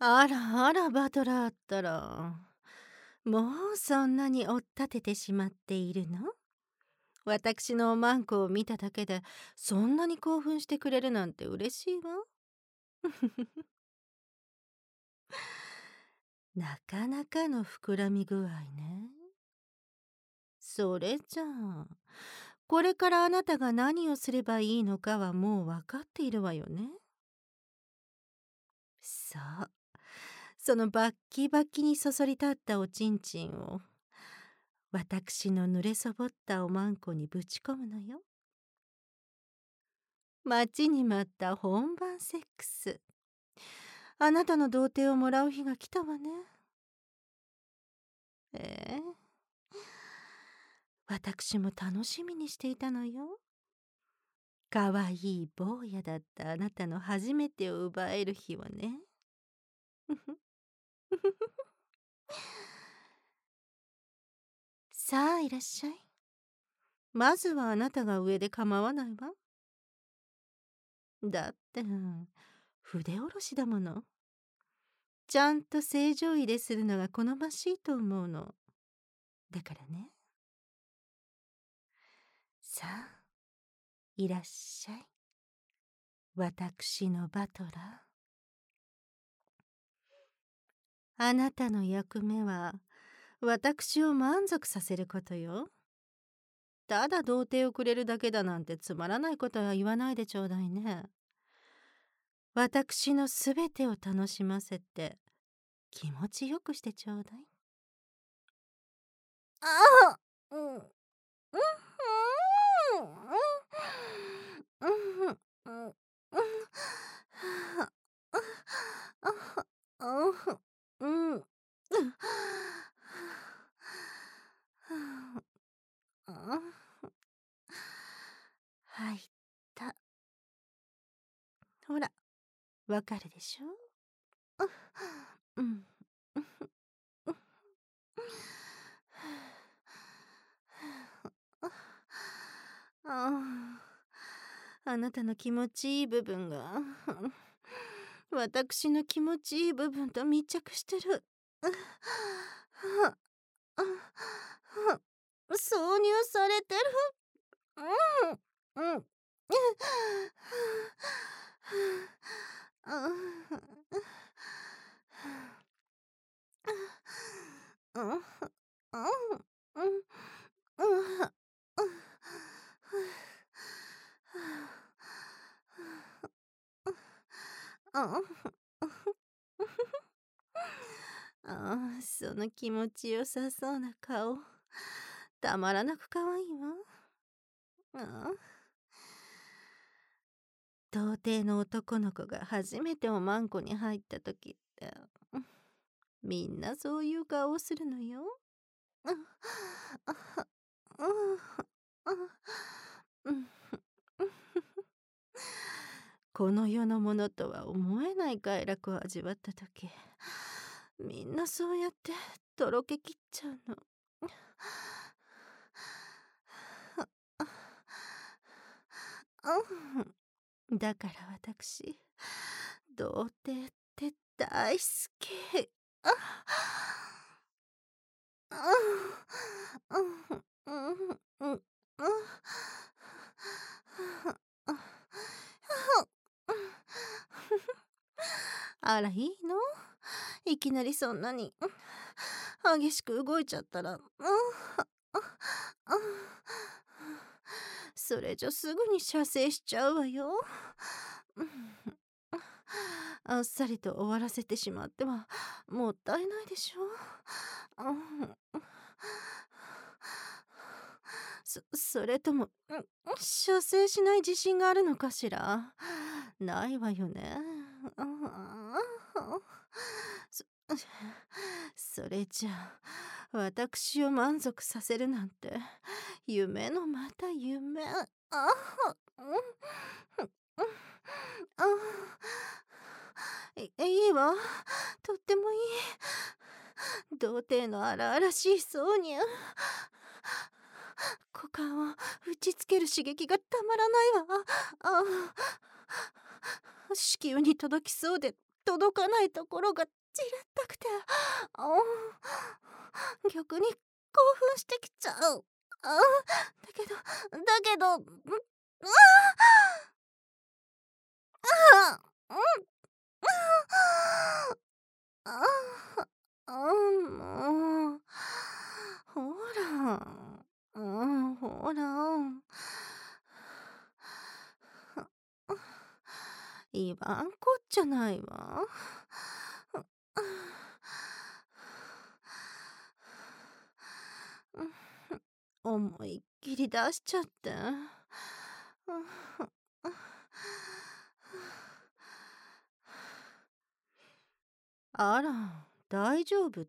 あらあら、バトラーったら。もうそんなに追っ立ててしまっているの？私のおまんこを見ただけでそんなに興奮してくれるなんて嬉しいわ。なかなかの膨らみ具合ね。それじゃあ、これからあなたが何をすればいいのかはもうわかっているわよね。そう。そのバッキバキにそそり立ったおちんちんを私の濡れそぼったおまんこにぶち込むのよ。待ちに待った本番セックス。あなたの童貞をもらう日が来たわね。ええ、私も楽しみにしていたのよ。かわいい坊やだったあなたの初めてを奪える日をね。さあいらっしゃい。まずはあなたが上で構わないわ。だって筆下ろしだもの。ちゃんと正常位でするのが好ましいと思うの。だからね。さあいらっしゃい。私のバトラー。あなたの役目は私を満足させることよ。ただ童貞をくれるだけだなんてつまらないことは言わないでちょうだいね。私のすべてを楽しませて気持ちよくしてちょうだい。ああ、うん、うん、うん、うん、うん、うん、うん、うん、入った。ほら、わかるでしょ？うん。ああなたの気持ちいい部分が私の気持ちいい部分と密着してる。挿入されてる。うん、うん。ああ、その気持ちよさそうな顔。たまらなく可愛いわ。ああ、童貞の男の子が初めておまんこに入った時って、みんなそういう顔をするのよ。この世のものとは思えない快楽を味わった時、みんなそうやってとろけきっちゃうの。だから私、童貞って大好き。ああらいいの？いきなりそんなに激しく動いちゃったら、それじゃすぐに射精しちゃうわよ。あっさりと終わらせてしまってはもったいないでしょ。それとも、射精しない自信があるのかしら。ないわよね。そそれじゃあ私を満足させるなんて夢のまた夢。いいわ。とってもいい。童貞の荒々しい挿入。股間を打ちつける刺激がたまらないわ。子宮に届きそうで届かないところが散らったくて、逆に興奮してきちゃう。だけど、うん、もう、ほら、ほら。言わんこっちゃないわ。思いっきり出しちゃって。あら、大丈夫って？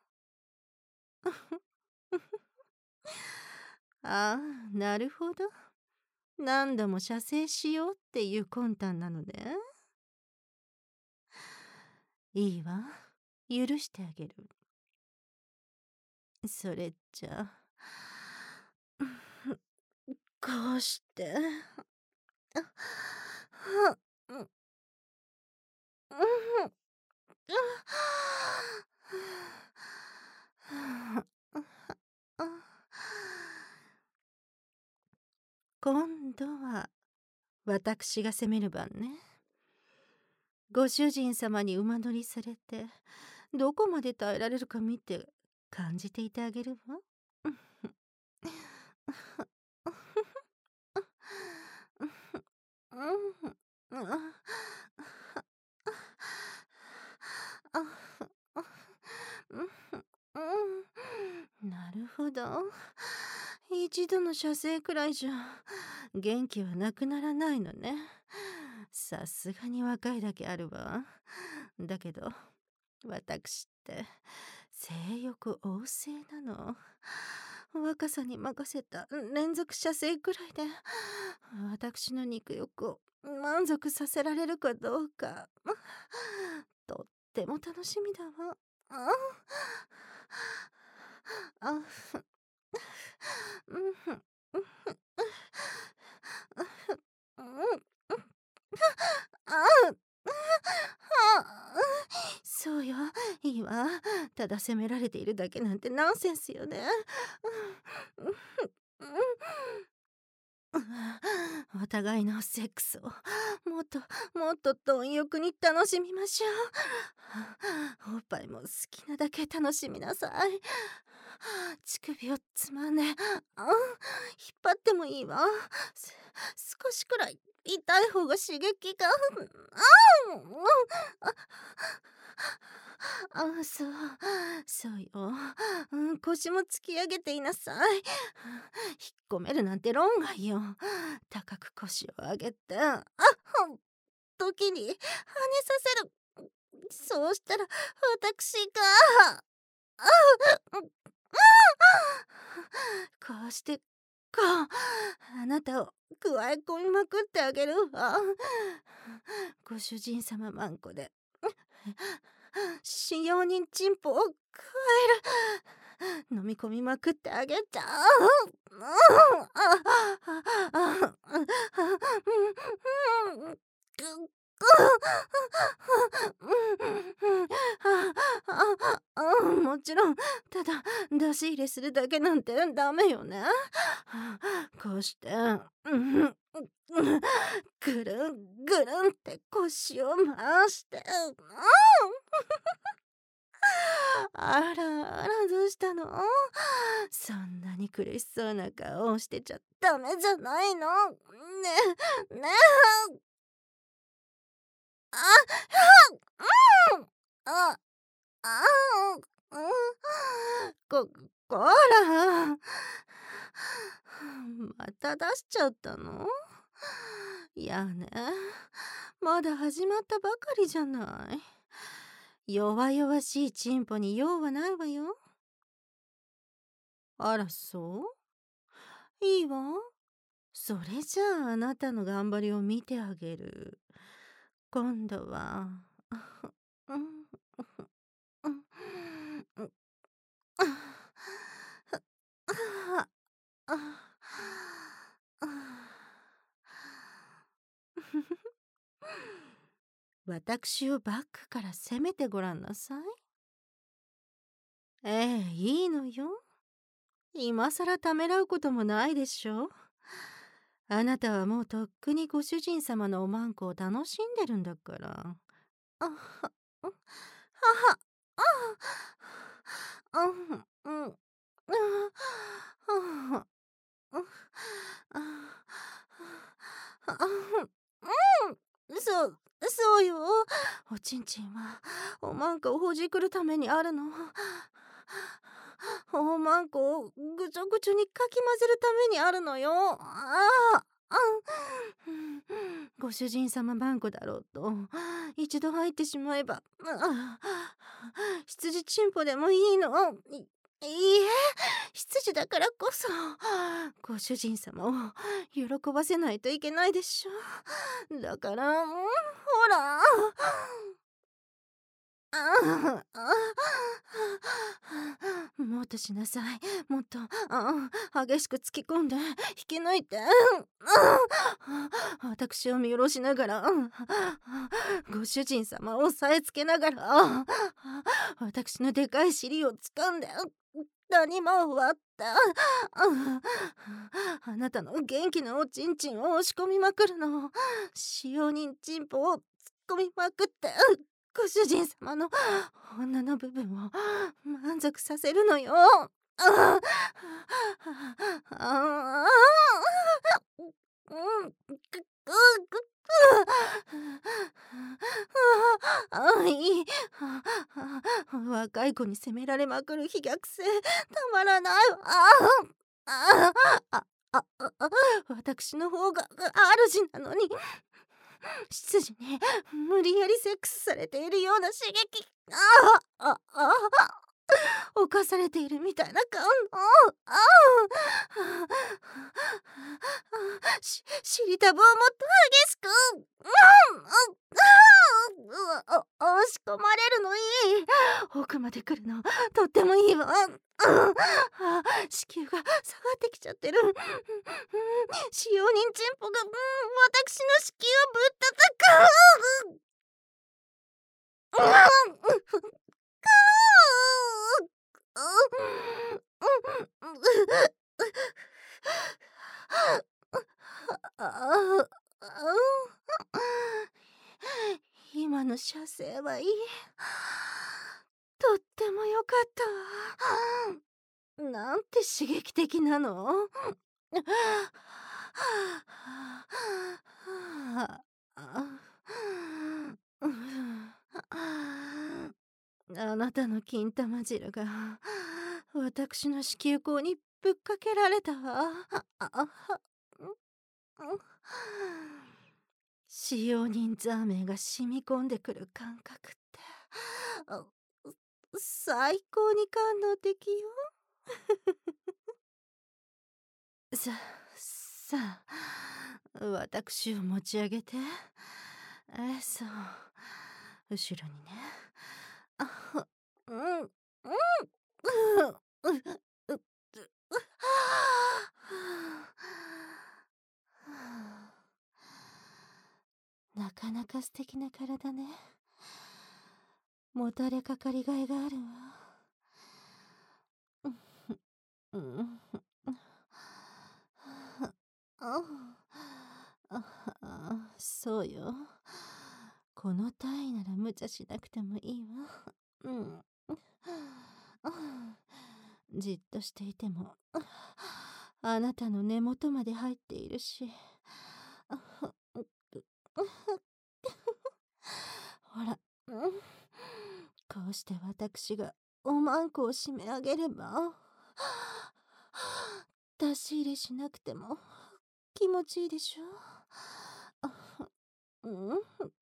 ああ、なるほど。何度も射精しようっていう魂胆なのね。いいわ。許してあげる。それじゃこうして。うん、今度は私が責める番ね。ご主人様に馬乗りされてどこまで耐えられるか見て感じていてあげるわ。なるほど。一度の射精くらいじゃ元気はなくならないのね。さすがに若いだけあるわ。だけど私って性欲旺盛なの。若さに任せた連続射精くらいで私の肉欲を満足させられるかどうかとっても楽しみだわ。あ、うん、あ、そうよ、いいわ。ただ責められているだけなんてナンセンスよね。お互いのセックスをもっともっと貪欲に楽しみましょう。おっぱいも好きなだけ楽しみなさい。乳首をつまんで、引っ張ってもいいわ。少しくらい痛い方が刺激が。そう、そうよ。腰も突き上げていなさい。引っ込めるなんて論外よ。高く腰を上げて、時に跳ねさせる。そうしたら私が、こうしてあなたをくわえ込みまくってあげるわ。ご主人様マンコで使用人チンポを加える。飲み込みまくってあげちゃう。もちろんただ出し入れするだけなんてダメよね。こうしてぐるんぐるんって腰を回して、あらあら、どうしたの？そんなに苦しそうな顔をしてちゃダメじゃないの。ねえ、ねえ。あ、うん。あ、あ、うん。ここら。また出しちゃったの？いやね、まだ始まったばかりじゃない。弱々しいチンポに用はないわよ。あら、そう？いいわ。それじゃああなたの頑張りを見てあげる。今度は、うん、うん、うん、あ、あ、あ、 私をバックから攻めてごらんなさい。いいのよ。今さらためらうこともないでしょ。あなたはもうとっくにご主人様のおまんこを楽しんでるんだから。あは、はは、ああ、うん、うん、ああ、ああ、うん、そうよ。おちんちんはおまんこをほじくるためにあるの。おまんこをぐちょぐちょにかき混ぜるためにあるのよ。ご主人様ばんこだろうと一度入ってしまえば、羊チンポでもいいの。いいえ、羊だからこそご主人様を喜ばせないといけないでしょ。だから、ほら。もっとしなさい。もっと激しく突き込んで引き抜いて、私を見下ろしながら、ご主人様を押さえつけながら、私のでかい尻を掴んで谷間を割って、あなたの元気なおちんちんを押し込みまくるの。使用人チンポを突っ込みまくって、ご主人様の女の部分を満足させるのよ。ああ、うん、いい。若い子に責められまくる飛躍性たまらないわ。あああああ私の方が主なのに執事に無理やりセックスされているような刺激、犯されているみたいな感尻タブをもっと激しく、押し込まれるのいい。奥まで来るのとってもいいわ。子宮が下がってきちゃってる。使用人チンポが、私の子宮をぶったたく。今の射精はいい。とってもよかったわ。なんて刺激的なの。あなたの金玉汁が私の子宮口にぶっかけられたわ。使用人ザーメンが染み込んでくる感覚ってあ最高に感動的よ。さあ、私を持ち上げて。そう。後ろにね。うん、うん、なかなか素敵な体ね。もたれかかりがいがあるわ。うん。そうよ。この体位なら無茶しなくてもいいわ。うん。じっとしていてもあなたの根元まで入っているし。ほら、こうして私がおまんこを締め上げれば出し入れしなくても気持ちいいでしょ。うん。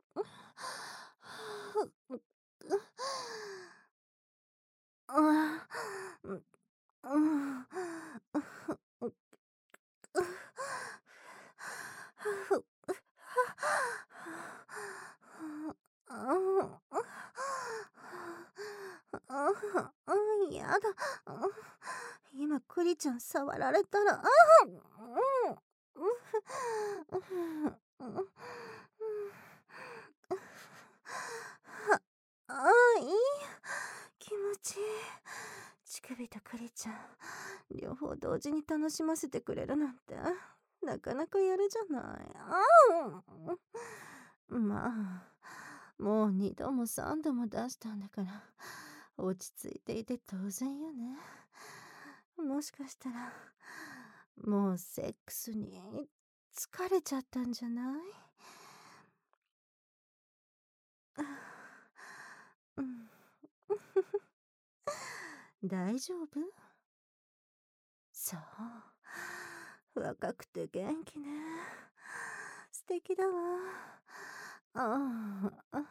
やだ。今クリちゃん触られたら、 首とクリちゃん、両方同時に楽しませてくれるなんて、なかなかやるじゃない。まあ、もう2度も3度も出したんだから、落ち着いていて当然よね。もしかしたら、もうセックスに疲れちゃったんじゃない？うん。大丈夫？そう。若くて元気ね。素敵だわ。ああ。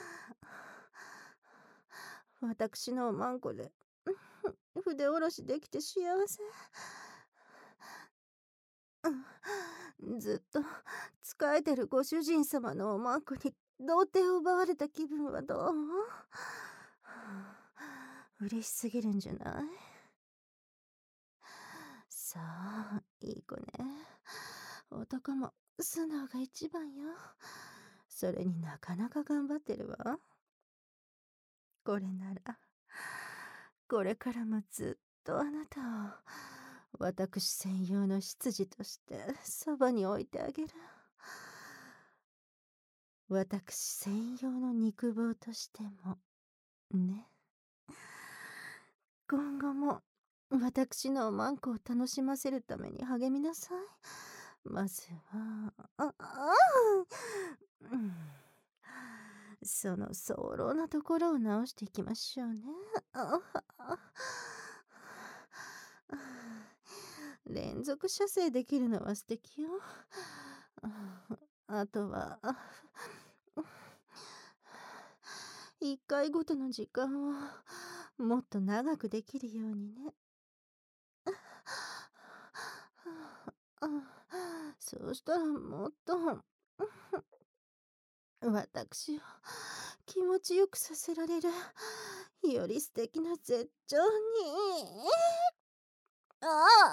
私のおまんこで、筆下ろしできて幸せ。ずっと仕えてるご主人様のおまんこに童貞を奪われた気分はどう？嬉しすぎるんじゃない？さあ、いい子ね。男も素直が一番よ。それになかなか頑張ってるわ。これなら、これからもずっとあなたを私専用の執事としてそばに置いてあげる。私専用の肉棒としてもね。今後も私のおまんこを楽しませるために励みなさい。まずは、うん、その早漏なところを直していきましょうね。連続射精できるのは素敵よ。あとは、一回ごとの時間をもっと長くできるようにね。そうしたらもっと私を気持ちよくさせられるより素敵な絶頂に。あ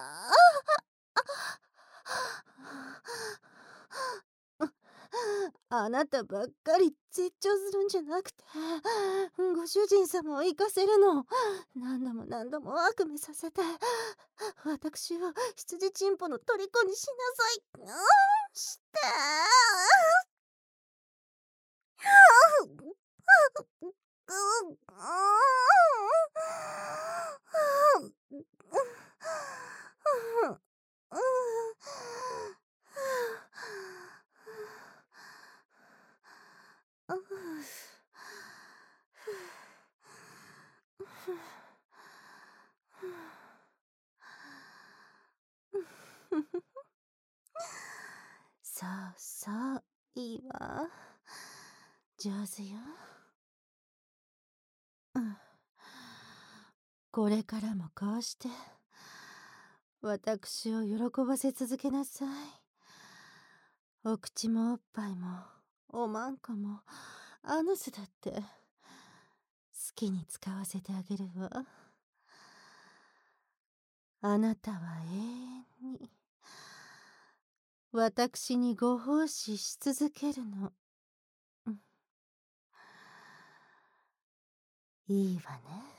あなたばっかり絶頂するんじゃなくて、ご主人様を生かせるの。何度も何度も悪夢させて、私を羊チンポの虜にしなさい。して。そうそう、いいわ。上手よ。これからもこうして私を喜ばせ続けなさい。お口もおっぱいもおまんこもアヌスだって好きに使わせてあげるわ。あなたは永遠に私にご奉仕し続けるの。いいわね。